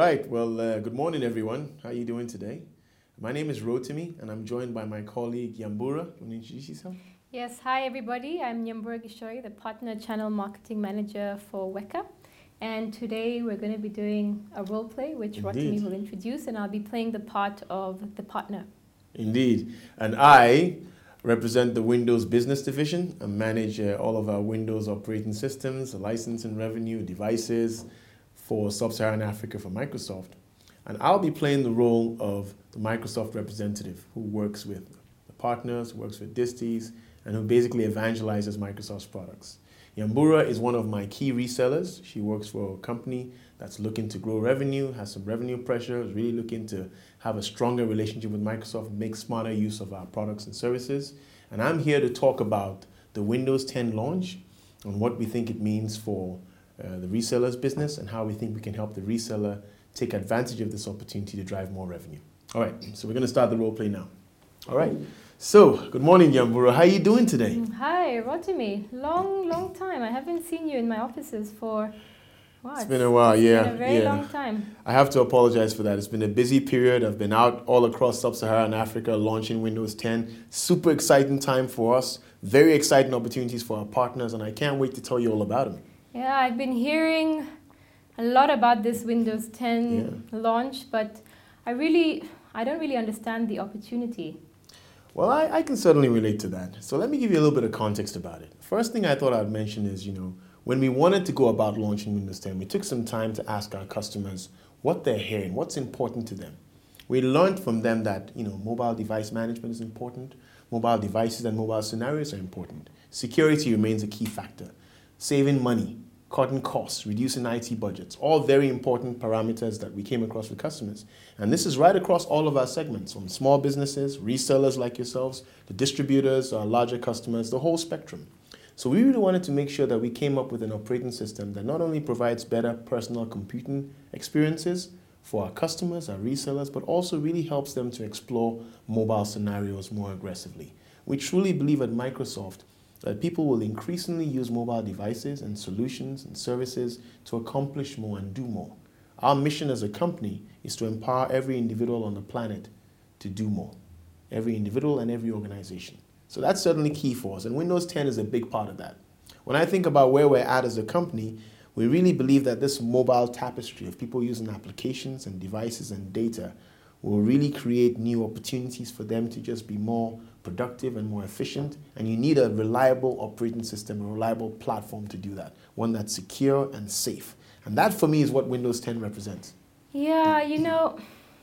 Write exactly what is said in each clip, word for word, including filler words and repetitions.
right. Well, uh, good morning, everyone. How are you doing today? My name is Rotimi, and I'm joined by my colleague Yambura. You want to introduce yourself? Yes, hi everybody. I'm Nyambura Gishori, the Partner Channel Marketing Manager for Weka. And today we're going to be doing a role play, which Indeed. Rotimi will introduce, and I'll be playing the part of the partner. Indeed. And I represent the Windows Business Division and manage uh, all of our Windows operating systems, license and revenue, devices for Sub-Saharan Africa for Microsoft. And I'll be playing the role of the Microsoft representative who works with the partners, works with disties, and who basically evangelizes Microsoft's products. Yambura is one of my key resellers. She works for a company that's looking to grow revenue, has some revenue pressure, is really looking to have a stronger relationship with Microsoft, make smarter use of our products and services. And I'm here to talk about the Windows ten launch and what we think it means for uh, the reseller's business and how we think we can help the reseller take advantage of this opportunity to drive more revenue. All right, so we're going to start the role play now. All right. So, good morning, Yambura. How are you doing today? Hi, Rotimi. Long, long time. I haven't seen you in my offices for, what? It's been a while, yeah. It's been a very yeah. long time. I have to apologize for that. It's been a busy period. I've been out all across Sub-Saharan Africa launching Windows ten. Super exciting time for us. Very exciting opportunities for our partners, and I can't wait to tell you all about them. Yeah, I've been hearing a lot about this Windows ten Yeah. launch, but I really, I don't really understand the opportunity. Well, I, I can certainly relate to that. So let me give you a little bit of context about it. First thing I thought I'd mention is, you know, when we wanted to go about launching Windows ten, we took some time to ask our customers what they're hearing, what's important to them. We learned from them that, you know, mobile device management is important, mobile devices and mobile scenarios are important. Security remains a key factor. Saving money, cutting costs, reducing I T budgets, all very important parameters that we came across with customers. And this is right across all of our segments, from small businesses, resellers like yourselves, the distributors, our larger customers, the whole spectrum. So we really wanted to make sure that we came up with an operating system that not only provides better personal computing experiences for our customers, our resellers, but also really helps them to explore mobile scenarios more aggressively. We truly believe at Microsoft that people will increasingly use mobile devices and solutions and services to accomplish more and do more. Our mission as a company is to empower every individual on the planet to do more, every individual and every organization. So that's certainly key for us, and Windows ten is a big part of that. When I think about where we're at as a company, we really believe that this mobile tapestry of people using applications and devices and data will really create new opportunities for them to just be more productive and more efficient. And you need a reliable operating system, a reliable platform to do that, one that's secure and safe. And that, for me, is what Windows ten represents. Yeah, you know,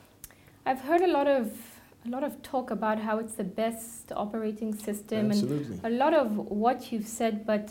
I've heard a lot of a lot of talk about how it's the best operating system. Absolutely. And a lot of what you've said, but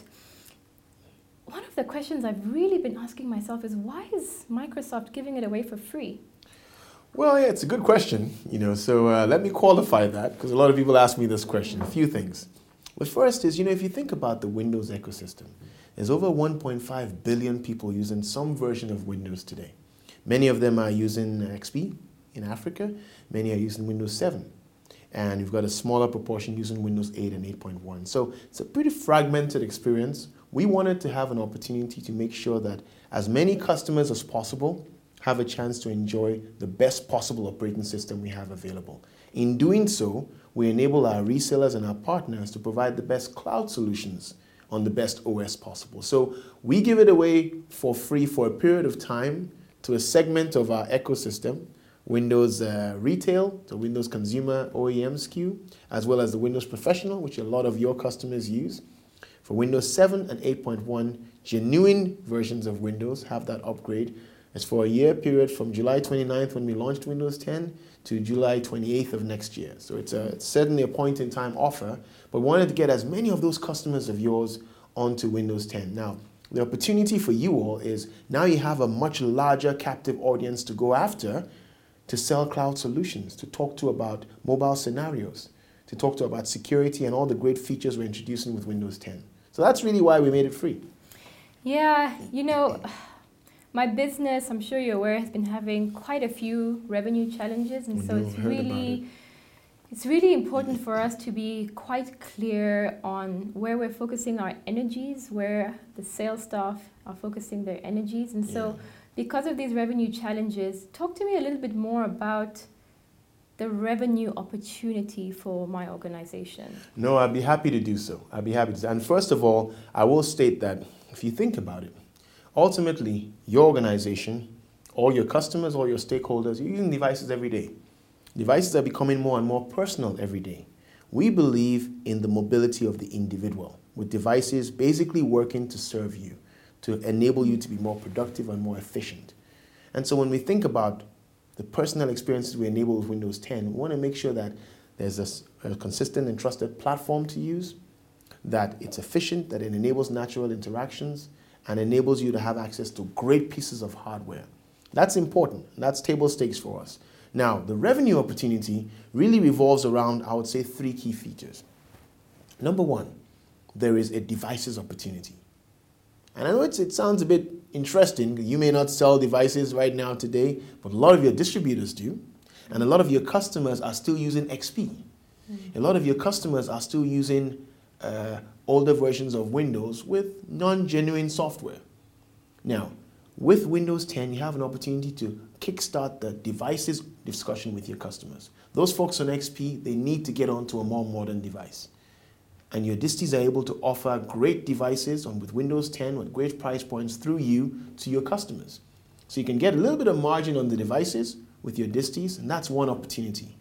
one of the questions I've really been asking myself is, why is Microsoft giving it away for free? Well, yeah, it's a good question, you know, so uh, let me qualify that, because a lot of people ask me this question. A few things. The first is, you know, if you think about the Windows ecosystem, there's over one point five billion people using some version of Windows today. Many of them are using X P in Africa. Many are using Windows seven. And you've got a smaller proportion using Windows eight and eight point one. So it's a pretty fragmented experience. We wanted to have an opportunity to make sure that as many customers as possible have a chance to enjoy the best possible operating system we have available. In doing so, we enable our resellers and our partners to provide the best cloud solutions on the best O S possible. So we give it away for free for a period of time to a segment of our ecosystem, Windows uh, Retail, the Windows Consumer O E M S K U, as well as the Windows Professional, which a lot of your customers use. For Windows seven and eight point one, genuine versions of Windows have that upgrade. It's for a year period from July twenty-ninth when we launched Windows ten to July twenty-eighth of next year. So it's, a, it's certainly a point-in-time offer, but we wanted to get as many of those customers of yours onto Windows ten. Now, the opportunity for you all is now you have a much larger captive audience to go after to sell cloud solutions, to talk to about mobile scenarios, to talk to about security and all the great features we're introducing with Windows ten. So that's really why we made it free. Yeah, you know, my business, I'm sure you're aware, has been having quite a few revenue challenges, and We so know, it's heard about really, it. it's really important for us to be quite clear on where we're focusing our energies, where the sales staff are focusing their energies, and so Yeah. because of these revenue challenges, talk to me a little bit more about the revenue opportunity for my organization. No, I'd be happy to do so. I'd be happy to. And first of all, I will state that if you think about it, ultimately, your organization, all your customers, all your stakeholders, you're using devices every day. Devices are becoming more and more personal every day. We believe in the mobility of the individual, with devices basically working to serve you, to enable you to be more productive and more efficient. And so when we think about the personal experiences we enable with Windows ten, we want to make sure that there's a, a consistent and trusted platform to use, that it's efficient, that it enables natural interactions, and enables you to have access to great pieces of hardware. That's important. That's table stakes for us. Now, the revenue opportunity really revolves around, I would say, three key features. Number one, there is a devices opportunity. And I know it's, it sounds a bit interesting. You may not sell devices right now today, but a lot of your distributors do. And a lot of your customers are still using X P. Mm-hmm. A lot of your customers are still using uh, older versions of Windows with non-genuine software. Now, with Windows ten, you have an opportunity to kickstart the devices discussion with your customers. Those folks on X P, they need to get onto a more modern device. And your disties are able to offer great devices on with Windows ten with great price points through you to your customers. So you can get a little bit of margin on the devices with your disties, and that's one opportunity.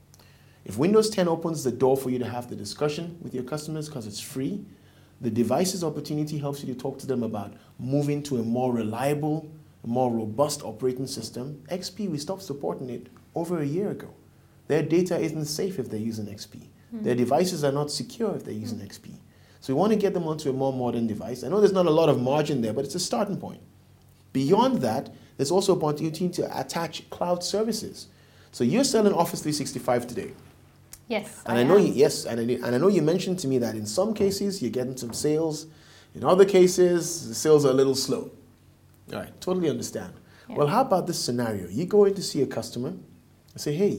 If Windows ten opens the door for you to have the discussion with your customers because it's free, the devices opportunity helps you to talk to them about moving to a more reliable, a more robust operating system. X P, we stopped supporting it over a year ago. Their data isn't safe if they're using X P. Their devices are not secure if they're using X P. So we want to get them onto a more modern device. I know there's not a lot of margin there, but it's a starting point. Beyond that, there's also an opportunity to attach cloud services. So you're selling Office three sixty-five today. Yes, and I, I know am. you, yes, and I, and I know you mentioned to me that in some cases you're getting some sales. In other cases, the sales are a little slow. All right, totally understand. Yeah. Well, how about this scenario? You go in to see a customer and say, hey,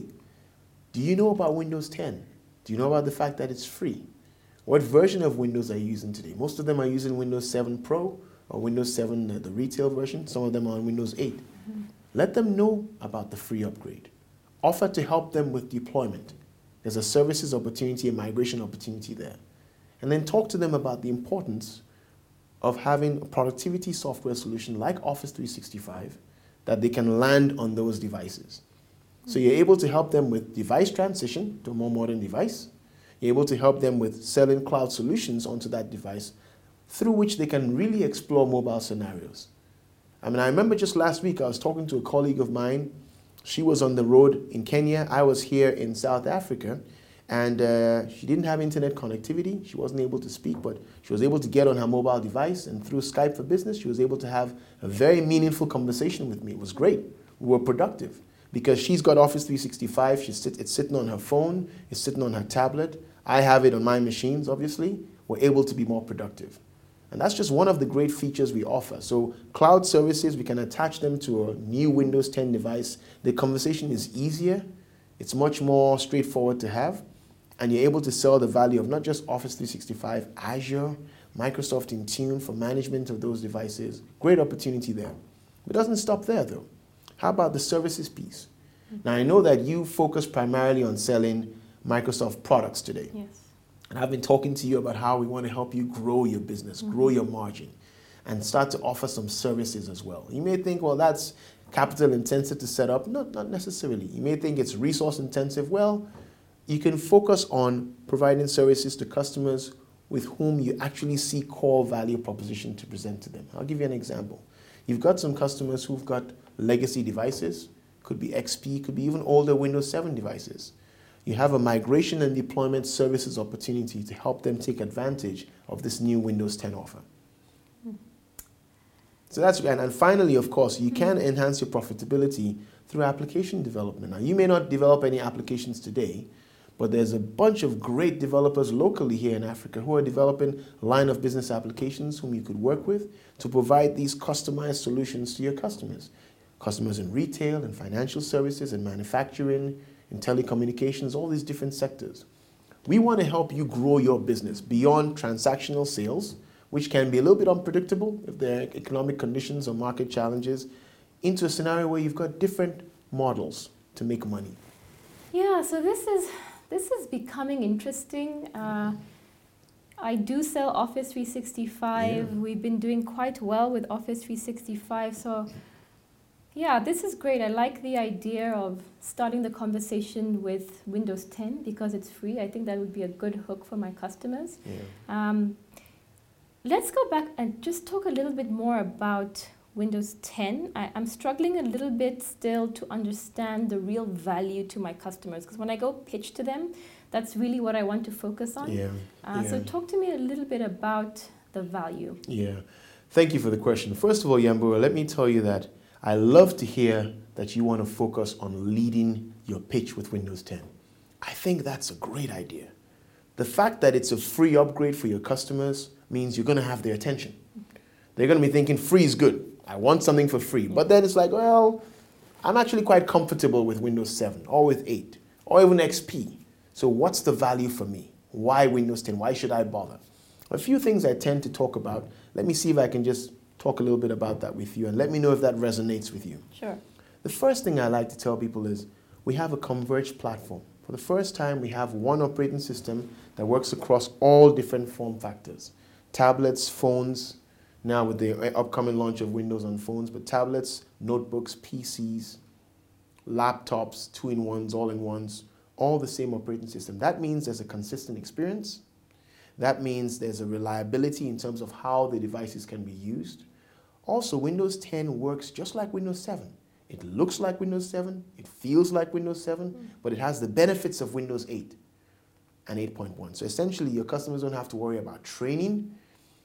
do you know about Windows ten? Do you know about the fact that it's free? What version of Windows are you using today? Most of them are using Windows seven Pro or Windows seven, uh, the retail version. Some of them are on Windows eight. Mm-hmm. Let them know about the free upgrade. Offer to help them with deployment. There's a services opportunity, a migration opportunity there. And then talk to them about the importance of having a productivity software solution like Office three sixty-five that they can land on those devices. So you're able to help them with device transition to a more modern device. You're able to help them with selling cloud solutions onto that device through which they can really explore mobile scenarios. I mean, I remember just last week I was talking to a colleague of mine. She was on the road in Kenya. I was here in South Africa. And uh, she didn't have internet connectivity. She wasn't able to speak, but she was able to get on her mobile device. And through Skype for Business, she was able to have a very meaningful conversation with me. It was great. We were productive. Because she's got Office three sixty-five, she's sit, it's sitting on her phone, it's sitting on her tablet. I have it on my machines, obviously. We're able to be more productive. And that's just one of the great features we offer. So cloud services, we can attach them to a new Windows ten device. The conversation is easier. It's much more straightforward to have. And you're able to sell the value of not just Office three sixty-five, Azure, Microsoft Intune for management of those devices. Great opportunity there. It doesn't stop there, though. How about the services piece? Mm-hmm. Now, I know that you focus primarily on selling Microsoft products today. Yes. And I've been talking to you about how we want to help you grow your business, mm-hmm. grow your margin, and start to offer some services as well. You may think, well, that's capital intensive to set up. No, not necessarily. You may think it's resource intensive. Well, you can focus on providing services to customers with whom you actually see core value proposition to present to them. I'll give you an example. You've got some customers who've got legacy devices, could be X P, could be even older Windows seven devices. You have a migration and deployment services opportunity to help them take advantage of this new Windows ten offer. Mm. So that's, and, and finally, of course, you mm. can enhance your profitability through application development. Now, you may not develop any applications today, but there's a bunch of great developers locally here in Africa who are developing line of business applications whom you could work with to provide these customized solutions to your customers. Customers in retail and financial services and manufacturing, in telecommunications, all these different sectors. We want to help you grow your business beyond transactional sales, which can be a little bit unpredictable if there are economic conditions or market challenges. into a scenario where you've got different models to make money? Yeah, so this is this is becoming interesting. Uh, I do sell Office three sixty-five. Yeah. We've been doing quite well with Office three sixty-five. So yeah, this is great. I like the idea of starting the conversation with Windows ten because it's free. I think that would be a good hook for my customers. Yeah. Um, let's go back and just talk a little bit more about Windows ten. I, I'm struggling a little bit still to understand the real value to my customers because when I go pitch to them, that's really what I want to focus on. Yeah. Uh, yeah. So talk to me a little bit about the value. Yeah. Thank you for the question. First of all, Yambura, let me tell you that I love to hear that you want to focus on leading your pitch with Windows ten. I think that's a great idea. The fact that it's a free upgrade for your customers means you're going to have their attention. They're going to be thinking free is good. I want something for free. But then it's like, well, I'm actually quite comfortable with Windows seven or with eight or even X P. So what's the value for me? Why Windows ten? Why should I bother? A few things I tend to talk about. Let me see if I can just talk a little bit about that with you and let me know if that resonates with you. Sure. The first thing I like to tell people is we have a converged platform. For the first time, we have one operating system that works across all different form factors. Tablets, phones, now with the upcoming launch of Windows on phones, but tablets, notebooks, P Cs, laptops, two-in-ones, all-in-ones, all the same operating system. That means there's a consistent experience. That means there's a reliability in terms of how the devices can be used. Also, Windows ten works just like Windows seven. It looks like Windows seven, it feels like Windows seven, mm. but it has the benefits of Windows eight and eight point one. So essentially, your customers don't have to worry about training,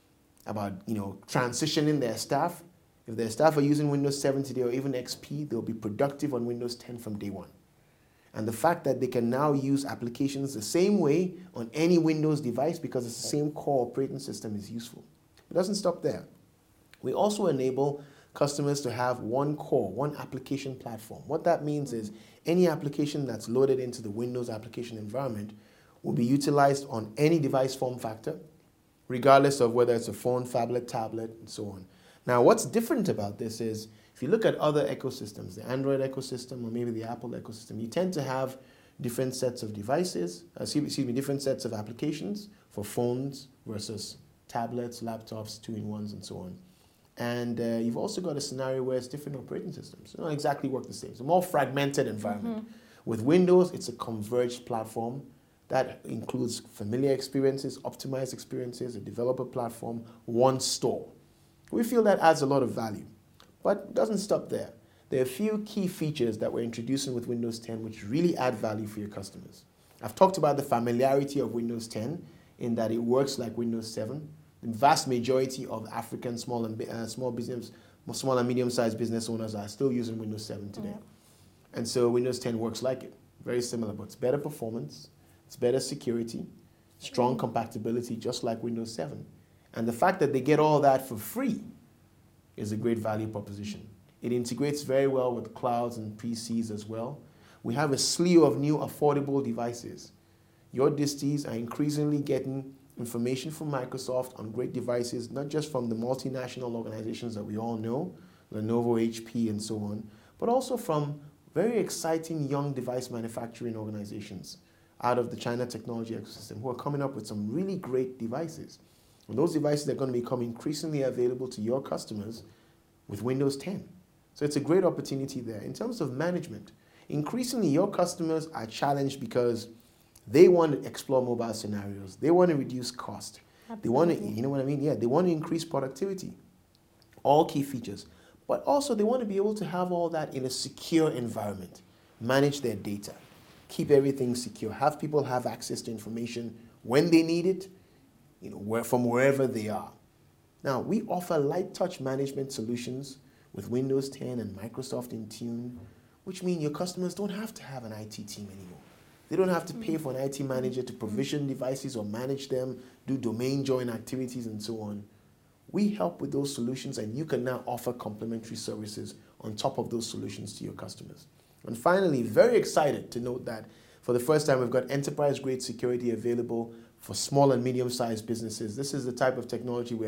about you know transitioning their staff. If their staff are using Windows seven today or even X P, they'll be productive on Windows ten from day one. And the fact that they can now use applications the same way on any Windows device because it's the same core operating system is useful. It doesn't stop there. We also enable customers to have one core, one application platform. What that means is any application that's loaded into the Windows application environment will be utilized on any device form factor, regardless of whether it's a phone, phablet, tablet, and so on. Now, what's different about this is if you look at other ecosystems, the Android ecosystem or maybe the Apple ecosystem, you tend to have different sets of devices, uh, excuse me, different sets of applications for phones versus tablets, laptops, two-in-ones, and so on. And uh, you've also got a scenario where it's different operating systems. They don't exactly work the same. It's a more fragmented environment. Mm-hmm. With Windows, it's a converged platform that includes familiar experiences, optimized experiences, a developer platform, one store. We feel that adds a lot of value. But it doesn't stop there. There are a few key features that we're introducing with Windows ten which really add value for your customers. I've talked about the familiarity of Windows ten in that it works like Windows seven. The vast majority of African small and uh, small business, small and medium-sized business owners are still using Windows seven today. Yeah. And so Windows ten works like it. Very similar, but it's better performance, it's better security, strong mm-hmm. compatibility, just like Windows seven. And the fact that they get all that for free is a great value proposition. It integrates very well with clouds and P Cs as well. We have a slew of new affordable devices. Your disties are increasingly getting information from Microsoft on great devices, not just from the multinational organizations that we all know, Lenovo, H P, and so on, but also from very exciting young device manufacturing organizations out of the China technology ecosystem who are coming up with some really great devices. And those devices are going to become increasingly available to your customers with Windows ten. So it's a great opportunity there. In terms of management, increasingly your customers are challenged because they want to explore mobile scenarios. They want to reduce cost. Absolutely. They want to, you know what I mean? Yeah, they want to increase productivity. All key features. But also they want to be able to have all that in a secure environment. Manage their data. Keep everything secure. Have people have access to information when they need it, you know, where, from wherever they are. Now, we offer light touch management solutions with Windows ten and Microsoft Intune, which mean your customers don't have to have an I T team anymore. They don't have to pay for an I T manager to provision devices or manage them, do domain join activities and so on. We help with those solutions and you can now offer complementary services on top of those solutions to your customers. And finally, very excited to note that for the first time we've got enterprise-grade security available for small and medium-sized businesses. This is the type of technology we're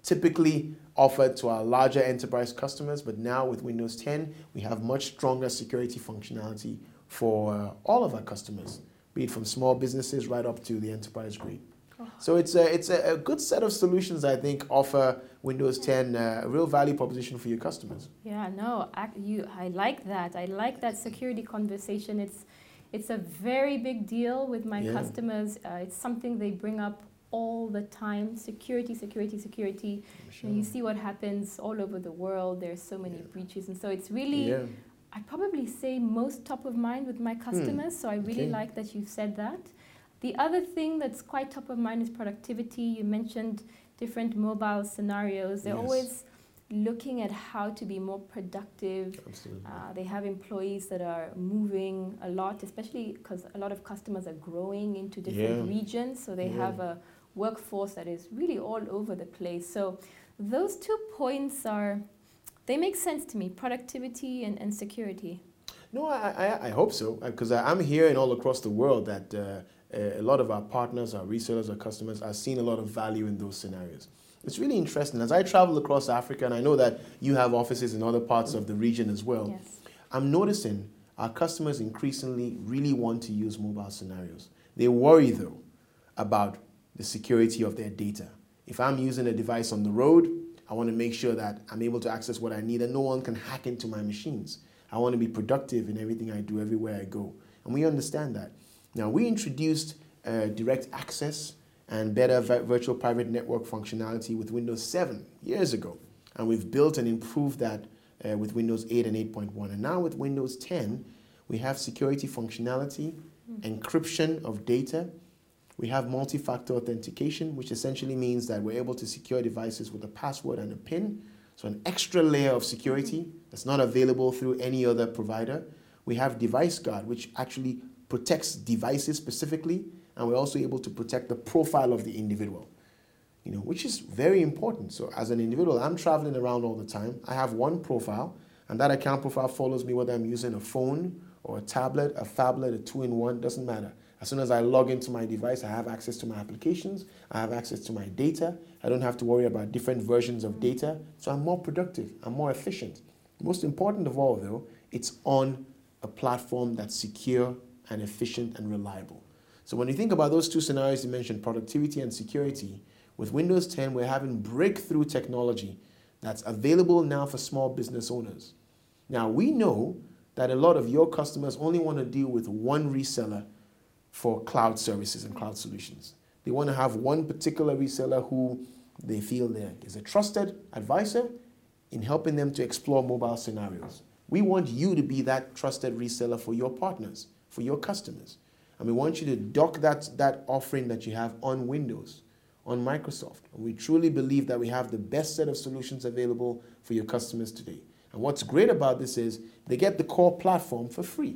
typically offered to our larger enterprise customers, but now with Windows ten, we have much stronger security functionality for uh, all of our customers, be it from small businesses right up to the enterprise grade. So it's a, it's a, a good set of solutions I think offer Windows ten uh, a real value proposition for your customers. Yeah, no, I, you, I like that. I like that security conversation. It's, it's a very big deal with my Yeah. customers. Uh, it's something they bring up all the time. Security, security, security. Sure. And you see what happens all over the world. There's so many Yeah. breaches. And so it's really, Yeah. I'd probably say most top of mind with my customers. So I really Okay. like that you've said that. The other thing that's quite top of mind is productivity. You mentioned different mobile scenarios. They're Yes. always looking at how to be more productive. Absolutely. Uh, they have employees that are moving a lot, especially because a lot of customers are growing into different Yeah. regions. So they Yeah. have a workforce that is really all over the place. So those two points are, they make sense to me, productivity and, and security. No, I, I, I hope so, because I'm hearing all across the world that uh, a lot of our partners, our resellers, our customers are seeing a lot of value in those scenarios. It's really interesting. As I travel across Africa, and I know that you have offices in other parts of the region as well, Yes. I'm noticing our customers increasingly really want to use mobile scenarios. They worry, though, about the security of their data. If I'm using a device on the road, I want to make sure that I'm able to access what I need and no one can hack into my machines. I want to be productive in everything I do, everywhere I go. And we understand that. Now, we introduced uh, direct access and better vi- virtual private network functionality with Windows seven years ago. And we've built and improved that uh, with Windows eight and eight point one. And now with Windows ten, we have security functionality, mm. encryption of data. We have multi-factor authentication, which essentially means that we're able to secure devices with a password and a PIN. So an extra layer of security that's not available through any other provider. We have Device Guard, which actually protects devices specifically, and we're also able to protect the profile of the individual, you know, which is very important. So as an individual, I'm traveling around all the time. I have one profile, and that account profile follows me whether I'm using a phone or a tablet, a phablet, a two-in-one, doesn't matter. As soon as I log into my device, I have access to my applications, I have access to my data. I don't have to worry about different versions of data, so I'm more productive, I'm more efficient. Most important of all, though, it's on a platform that's secure and efficient and reliable. So when you think about those two scenarios you mentioned, productivity and security, with Windows ten, we're having breakthrough technology that's available now for small business owners. Now, we know that a lot of your customers only want to deal with one reseller for cloud services and cloud solutions. They want to have one particular reseller who they feel there is a trusted advisor in helping them to explore mobile scenarios. We want you to be that trusted reseller for your partners, for your customers. And we want you to dock that, that offering that you have on Windows, on Microsoft. And we truly believe that we have the best set of solutions available for your customers today. And what's great about this is they get the core platform for free,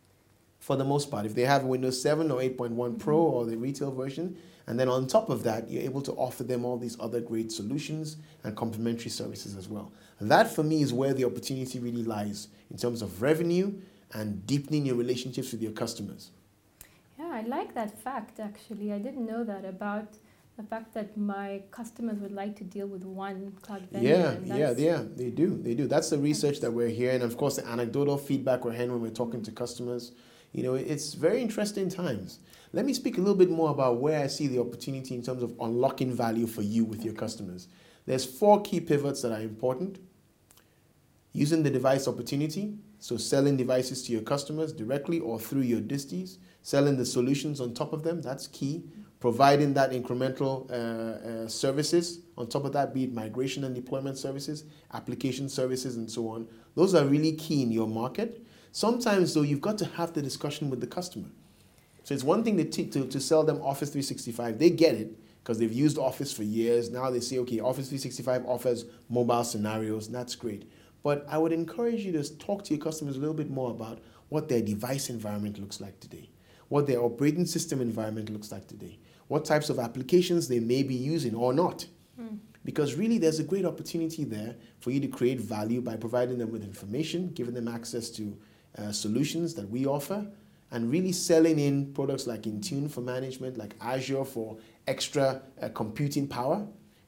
for the most part. If they have Windows seven or eight point one Pro or the retail version, and then on top of that, you're able to offer them all these other great solutions and complementary services as well. And that, for me, is where the opportunity really lies in terms of revenue and deepening your relationships with your customers. Yeah, I like that fact, actually. I didn't know that about the fact that my customers would like to deal with one cloud vendor. Yeah, yeah, yeah, they do, they do. That's the research that we're hearing. Of course, the anecdotal feedback we're hearing when we're talking to customers. You know, it's very interesting times. Let me speak a little bit more about where I see the opportunity in terms of unlocking value for you with your customers. There's four key pivots that are important. Using the device opportunity, so selling devices to your customers directly or through your disties, selling the solutions on top of them, that's key. Providing that incremental uh, uh, services on top of that, be it migration and deployment services, application services, and so on. Those are really key in your market. Sometimes, though, you've got to have the discussion with the customer. So it's one thing to, t- to, to sell them Office three sixty-five. They get it because they've used Office for years. Now they say, okay, Office three sixty-five offers mobile scenarios, and that's great. But I would encourage you to talk to your customers a little bit more about what their device environment looks like today, what their operating system environment looks like today, what types of applications they may be using or not. Mm. Because really there's a great opportunity there for you to create value by providing them with information, giving them access to uh, solutions that we offer, and really selling in products like Intune for management, like Azure for extra uh, computing power.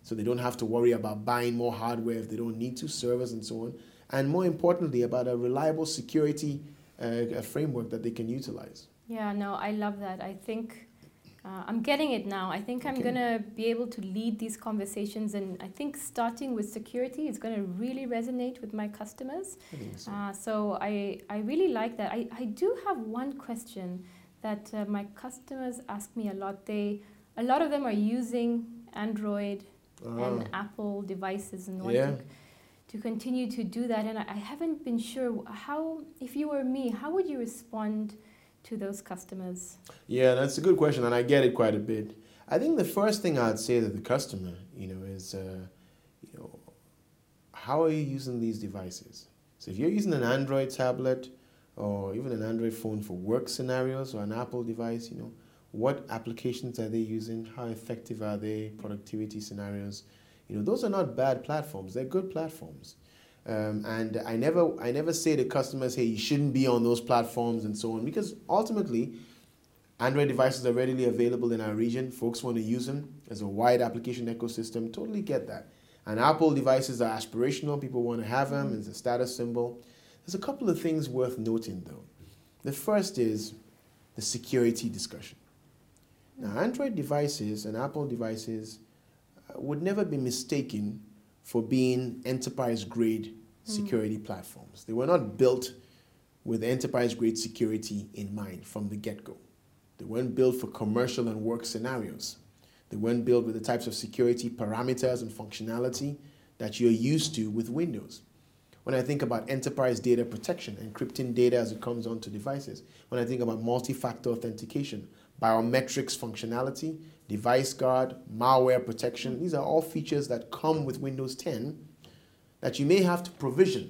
so they don't have to worry about buying more hardware if they don't need to, servers and so on. And more importantly, about a reliable security uh, a framework that they can utilize. Yeah, no, I love that. I think uh, I'm getting it now. I think I'm Okay. going to be able to lead these conversations, and I think starting with security is going to really resonate with my customers. I think so. Uh, so I, I really like that. I, I do have one question that uh, my customers ask me a lot. They, a lot of them are using Android and Ah, Apple devices and want yeah. to, to continue to do that. And I, I haven't been sure how, if you were me, how would you respond to those customers? Yeah, that's a good question, and I get it quite a bit. I think the first thing I'd say to the customer, you know, is, uh, you know, how are you using these devices? So if you're using an Android tablet or even an Android phone for work scenarios, or an Apple device, you know, what applications are they using? How effective are they? Productivity scenarios, you know, those are not bad platforms. They're good platforms. Um, and I never, I never say to customers, hey, you shouldn't be on those platforms and so on, because ultimately, Android devices are readily available in our region. Folks want to use them. There's a wide application ecosystem. Totally get that. And Apple devices are aspirational. People want to have them. It's a status symbol. There's a couple of things worth noting, though. The first is the security discussion. Now, Android devices and Apple devices uh, would never be mistaken for being enterprise-grade security mm. platforms. They were not built with enterprise-grade security in mind from the get-go. They weren't built for commercial and work scenarios. They weren't built with the types of security parameters and functionality that you're used to with Windows. When I think about enterprise data protection, encrypting data as it comes onto devices, when I think about multi-factor authentication, biometrics functionality, device guard, malware protection, these are all features that come with Windows ten that you may have to provision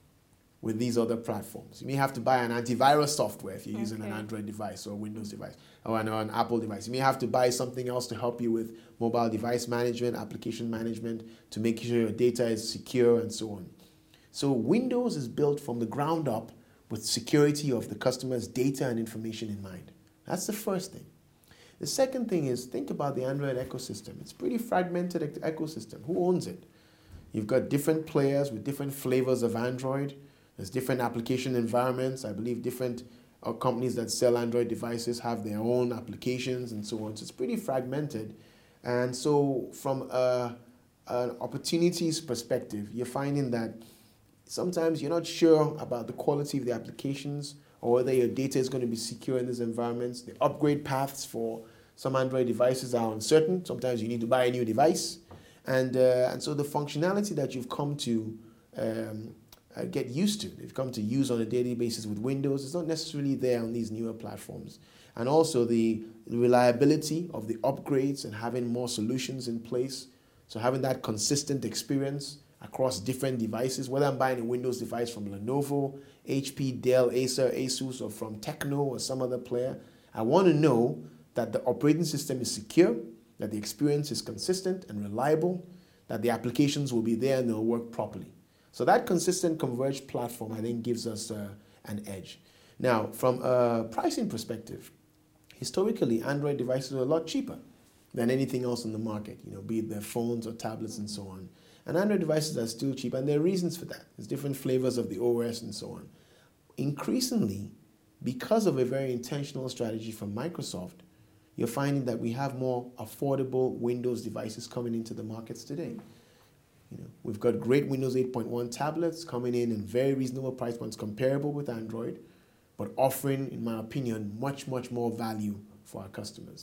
with these other platforms. You may have to buy an antivirus software if you're okay. using an Android device or a Windows device or an, or an Apple device. You may have to buy something else to help you with mobile device management, application management, to make sure your data is secure and so on. So Windows is built from the ground up with security of the customer's data and information in mind. That's the first thing. The second thing is, think about the Android ecosystem. It's a pretty fragmented ecosystem. Who owns it? You've got different players with different flavors of Android. There's different application environments. I believe different uh, companies that sell Android devices have their own applications and so on. So it's pretty fragmented. And so from a, an opportunities perspective, you're finding that sometimes you're not sure about the quality of the applications or whether your data is going to be secure in these environments. The upgrade paths for some Android devices are uncertain. Sometimes you need to buy a new device. And, uh, and so the functionality that you've come to um, uh, get used to, you've come to use on a daily basis with Windows, is not necessarily there on these newer platforms. And also the reliability of the upgrades and having more solutions in place. So having that consistent experience across different devices, whether I'm buying a Windows device from Lenovo, H P, Dell, Acer, Asus, or from Techno or some other player, I want to know that the operating system is secure, that the experience is consistent and reliable, that the applications will be there and they'll work properly. So that consistent converged platform, I think, gives us uh, an edge. Now, from a pricing perspective, historically, Android devices are a lot cheaper than anything else in the market, you know, be it their phones or tablets and so on. And Android devices are still cheap, and there are reasons for that. There's different flavors of the O S and so on. Increasingly, because of a very intentional strategy from Microsoft, you're finding that we have more affordable Windows devices coming into the markets today. You know, we've got great Windows eight point one tablets coming in in very reasonable price points comparable with Android, but offering, in my opinion, much, much more value for our customers.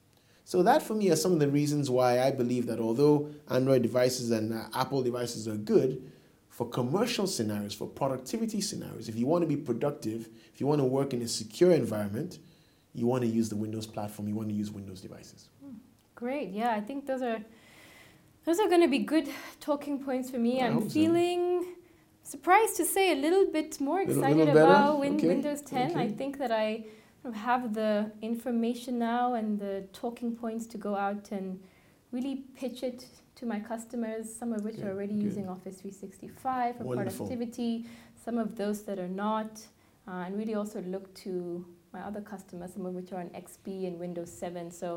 So that, for me, are some of the reasons why I believe that although Android devices and uh, Apple devices are good, for commercial scenarios, for productivity scenarios, if you want to be productive, if you want to work in a secure environment, you want to use the Windows platform, you want to use Windows devices. Great. Yeah, I think those are those are going to be good talking points for me. I I'm feeling so. surprised to say a little bit more Little, excited little about Win- okay. Windows ten. Okay. I think that I have the information now and the talking points to go out and really pitch it to my customers, some of which Good, are already good. using Office three sixty-five for Wonderful. productivity, some of those that are not, uh, and really also look to my other customers, some of which are on X P and Windows seven. So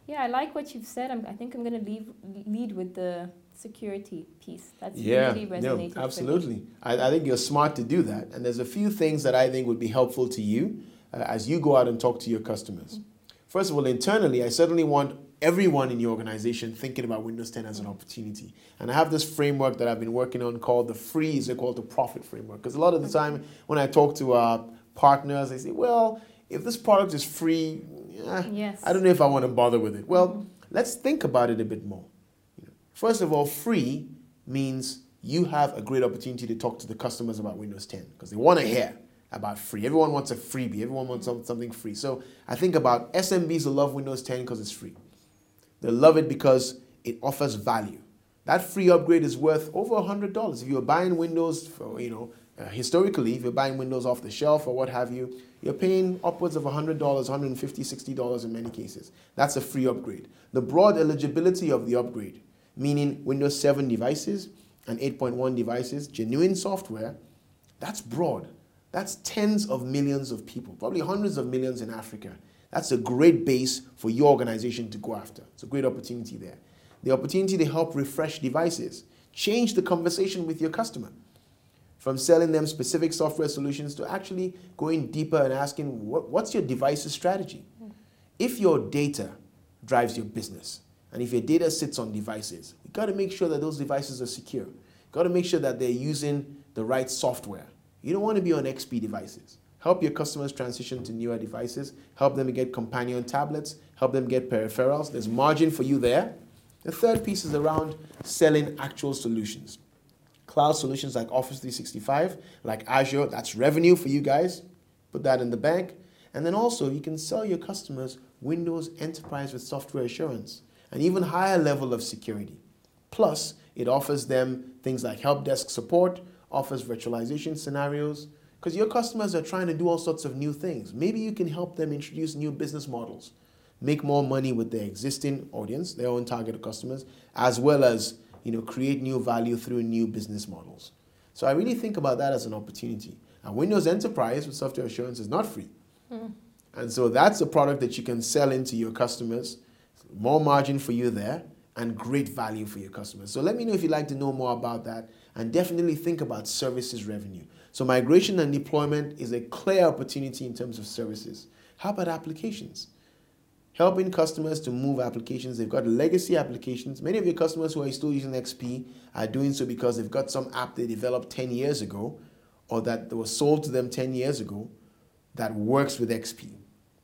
Yeah, I like what you've said. I'm, I think I'm going to leave lead with the security piece. That's Yeah, really no, resonated. for me. absolutely. I, I think you're smart to do that. And there's a few things that I think would be helpful to you uh, as you go out and talk to your customers. First of all, internally, I certainly want everyone in your organization thinking about Windows ten as an opportunity. And I have this framework that I've been working on called the free is equal to profit framework. Because a lot of the time when I talk to our partners, they say, well, if this product is free, eh, Yes. I don't know if I want to bother with it. Well, Mhm. let's think about it a bit more. First of all, free means you have a great opportunity to talk to the customers about Windows ten because they want to hear about free. Everyone wants a freebie. Everyone wants some- something free. So I think about S M Bs who love Windows ten because it's free. They love it because it offers value. That free upgrade is worth over one hundred dollars. If you're buying Windows, for, you know, uh, historically, if you're buying Windows off the shelf or what have you, you're paying upwards of one hundred dollars, one hundred fifty dollars, sixty dollars in many cases. That's a free upgrade. The broad eligibility of the upgrade, meaning Windows seven devices and eight point one devices, genuine software, that's broad. That's tens of millions of people, probably hundreds of millions in Africa. That's a great base for your organization to go after. It's a great opportunity there. The opportunity to help refresh devices, change the conversation with your customer, from selling them specific software solutions to actually going deeper and asking, what, what's your device's strategy? If your data drives your business, and if your data sits on devices, you got to make sure that those devices are secure. You got to make sure that they're using the right software. You don't want to be on X P devices. Help your customers transition to newer devices. Help them get companion tablets. Help them get peripherals. There's margin for you there. The third piece is around selling actual solutions. Cloud solutions like Office three sixty-five, like Azure, that's revenue for you guys. Put that in the bank. And then also you can sell your customers Windows Enterprise with software assurance, an even higher level of security. Plus, it offers them things like help desk support, offers virtualization scenarios, because your customers are trying to do all sorts of new things. Maybe you can help them introduce new business models, make more money with their existing audience, their own target customers, as well as, you know, create new value through new business models. So I really think about that as an opportunity. And Windows Enterprise with software assurance is not free. Mm. And so that's a product that you can sell into your customers, more margin for you there, and great value for your customers. So let me know if you'd like to know more about that, and definitely think about services revenue. So migration and deployment is a clear opportunity in terms of services. How about applications? Helping customers to move applications. They've got legacy applications. Many of your customers who are still using X P are doing so because they've got some app they developed ten years ago or that was sold to them ten years ago that works with X P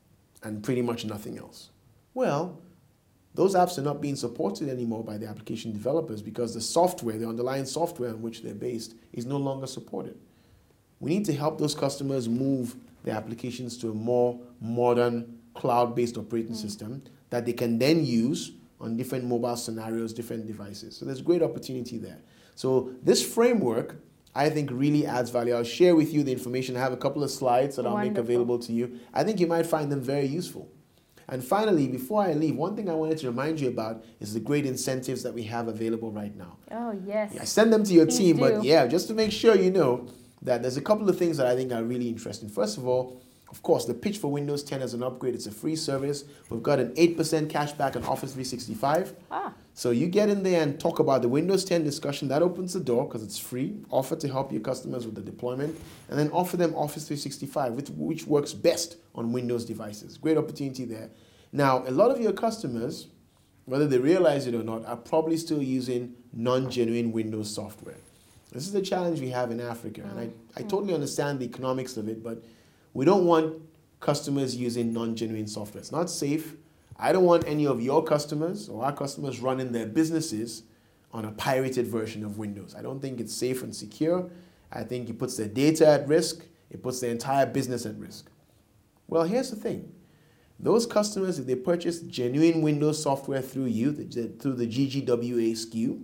and pretty much nothing else. Well, those apps are not being supported anymore by the application developers because the software, the underlying software on which they're based, is no longer supported. We need to help those customers move their applications to a more modern, cloud-based operating mm. system that they can then use on different mobile scenarios, different devices. So there's great opportunity there. So this framework, I think, really adds value. I'll share with you the information. I have a couple of slides that I'll Wonderful. make available to you. I think you might find them very useful. And finally, before I leave, one thing I wanted to remind you about is the great incentives that we have available right now. Oh, yes. Yeah, I send them to your Please team, do. but yeah, just to make sure you know that there's a couple of things that I think are really interesting. First of all, of course, the pitch for Windows ten as an upgrade, it's a free service. We've got an eight percent cash back on Office three sixty-five. Ah. So you get in there and talk about the Windows ten discussion. That opens the door because it's free. Offer to help your customers with the deployment. And then offer them Office three sixty-five, which, which works best on Windows devices. Great opportunity there. Now, a lot of your customers, whether they realize it or not, are probably still using non-genuine Windows software. This is the challenge we have in Africa. And I, I totally understand the economics of it, but we don't want customers using non-genuine software. It's not safe. I don't want any of your customers or our customers running their businesses on a pirated version of Windows. I don't think it's safe and secure. I think it puts their data at risk. It puts their entire business at risk. Well, here's the thing. Those customers, if they purchase genuine Windows software through you, through the G G W A S K U,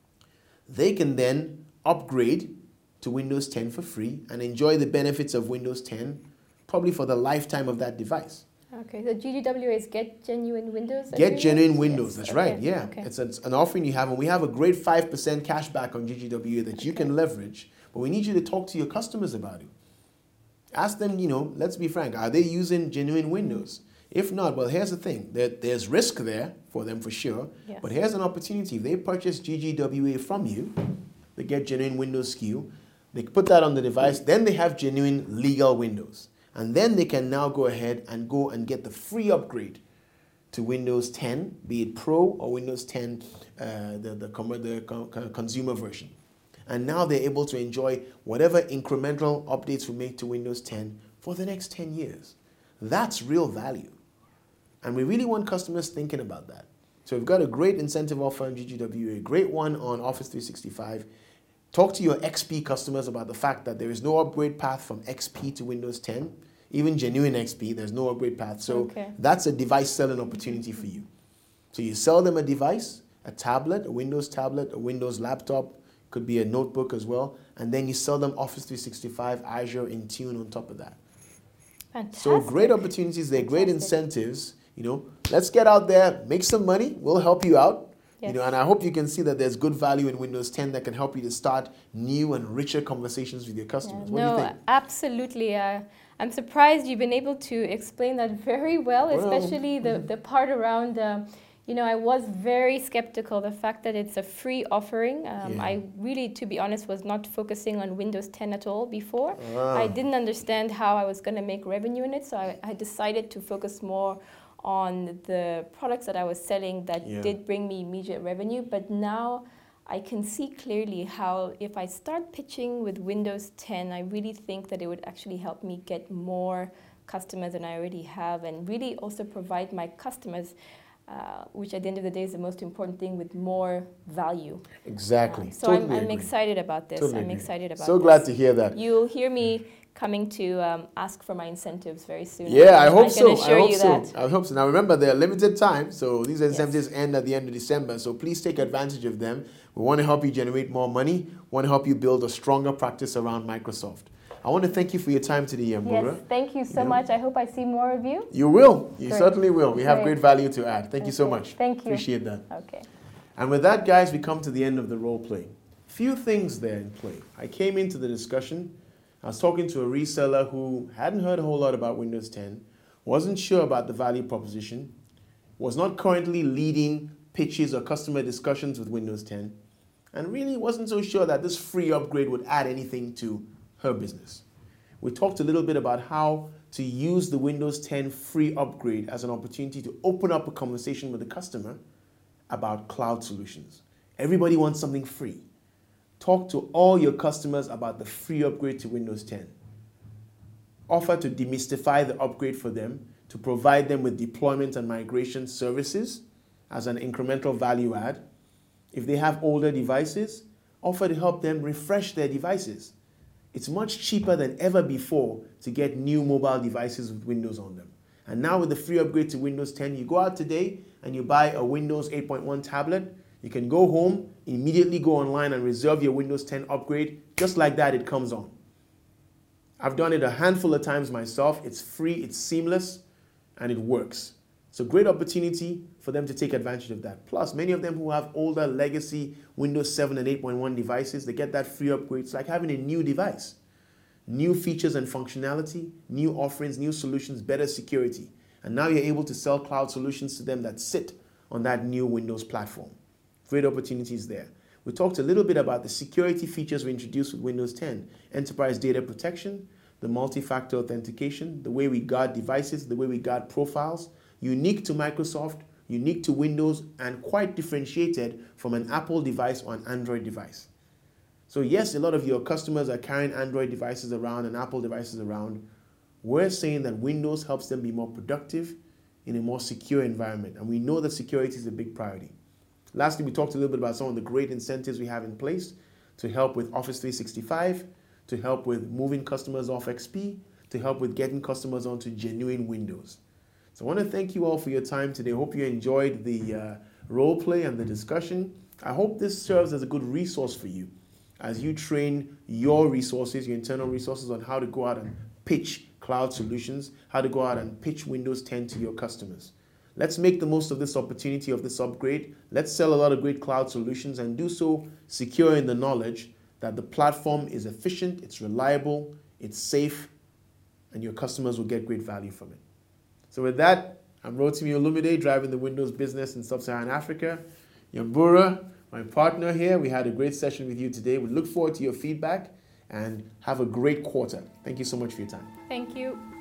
they can then upgrade to Windows ten for free and enjoy the benefits of Windows ten probably for the lifetime of that device. Okay, so G G W is Get Genuine Windows? Get Genuine Windows, yes. That's okay. right, yeah. Okay. It's an offering you have, and we have a great five percent cash back on G G W A that okay. you can leverage, but we need you to talk to your customers about it. Ask them, you know, let's be frank, are they using genuine Windows? If not, well, here's the thing. There, there's risk there for them for sure. Yes. But here's an opportunity. If they purchase G G W A from you, they get genuine Windows S K U, they put that on the device, then they have genuine legal Windows. And then they can now go ahead and go and get the free upgrade to Windows ten, be it Pro or Windows ten, uh, the, the, com- the co- consumer version. And now they're able to enjoy whatever incremental updates we make to Windows ten for the next ten years. That's real value. And we really want customers thinking about that. So we've got a great incentive offer on G G W A, a great one on Office three sixty-five. Talk to your X P customers about the fact that there is no upgrade path from X P to Windows ten. Even genuine X P, there's no upgrade path. So Okay. that's a device selling opportunity for you. So you sell them a device, a tablet, a Windows tablet, a Windows laptop, could be a notebook as well, and then you sell them Office three sixty-five, Azure, Intune on top of that. Fantastic. So great opportunities, they're great Fantastic. incentives. You know, let's get out there, make some money. We'll help you out. Yes. You know, and I hope you can see that there's good value in Windows ten that can help you to start new and richer conversations with your Yeah, customers. What no, do you think? absolutely. Uh, I'm surprised you've been able to explain that very well, Well, especially the, the part around, um, you know, I was very skeptical, the fact that it's a free offering. Um, Yeah. I really, to be honest, was not focusing on Windows ten at all before. Ah. I didn't understand how I was going to make revenue in it, so I, I decided to focus more on the products that I was selling that Yeah. did bring me immediate revenue. But now I can see clearly how if I start pitching with Windows ten, I really think that it would actually help me get more customers than I already have, and really also provide my customers, uh, which at the end of the day is the most important thing, with more value. Exactly. Uh, so Totally I'm, I'm agree. excited about this. Totally I'm agree. excited about So this. glad to hear that. You'll hear me coming to um, ask for my incentives very soon. Yeah, I hope can so. I assure hope you so. that. I hope so. Now remember, they're limited time, so these incentives end at the end of December. So please take advantage of them. We want to help you generate more money. We want to help you build a stronger practice around Microsoft. I want to thank you for your time today, Mbura. Yes, thank you so You know. much. I hope I see more of you. You will. You Great. certainly will. We have Great. great value to add. Thank you so Okay. much. Thank you. Appreciate that. Okay. And with that, guys, we come to the end of the role play. Few things there in play. I came into the discussion. I was talking to a reseller who hadn't heard a whole lot about Windows ten, wasn't sure about the value proposition, was not currently leading pitches or customer discussions with Windows ten, and really wasn't so sure that this free upgrade would add anything to her business. We talked a little bit about how to use the Windows ten free upgrade as an opportunity to open up a conversation with the customer about cloud solutions. Everybody wants something free. Talk to all your customers about the free upgrade to Windows ten. Offer to demystify the upgrade for them, to provide them with deployment and migration services as an incremental value add. If they have older devices, offer to help them refresh their devices. It's much cheaper than ever before to get new mobile devices with Windows on them. And now with the free upgrade to Windows ten, you go out today and you buy a Windows eight point one tablet. You can go home, immediately go online and reserve your Windows ten upgrade. Just like that, it comes on. I've done it a handful of times myself. It's free, it's seamless, and it works. It's a great opportunity for them to take advantage of that. Plus, many of them who have older legacy Windows seven and eight point one devices, they get that free upgrade. It's like having a new device. New features and functionality, new offerings, new solutions, better security. And now you're able to sell cloud solutions to them that sit on that new Windows platform. Great opportunities there. We talked a little bit about the security features we introduced with Windows ten, enterprise data protection, the multi-factor authentication, the way we guard devices, the way we guard profiles, unique to Microsoft, unique to Windows, and quite differentiated from an Apple device or an Android device. So yes, a lot of your customers are carrying Android devices around and Apple devices around. We're saying that Windows helps them be more productive in a more secure environment, and we know that security is a big priority. Lastly, we talked a little bit about some of the great incentives we have in place to help with Office three sixty-five, to help with moving customers off X P, to help with getting customers onto genuine Windows. So I want to thank you all for your time today. I hope you enjoyed the uh, role play and the discussion. I hope this serves as a good resource for you as you train your resources, your internal resources, on how to go out and pitch cloud solutions, how to go out and pitch Windows ten to your customers. Let's make the most of this opportunity of this upgrade. Let's sell a lot of great cloud solutions and do so secure in the knowledge that the platform is efficient, it's reliable, it's safe, and your customers will get great value from it. So with that, I'm Rotimi Olumide, driving the Windows business in Sub-Saharan Africa. Yambura, my partner here, we had a great session with you today. We look forward to your feedback and have a great quarter. Thank you so much for your time. Thank you.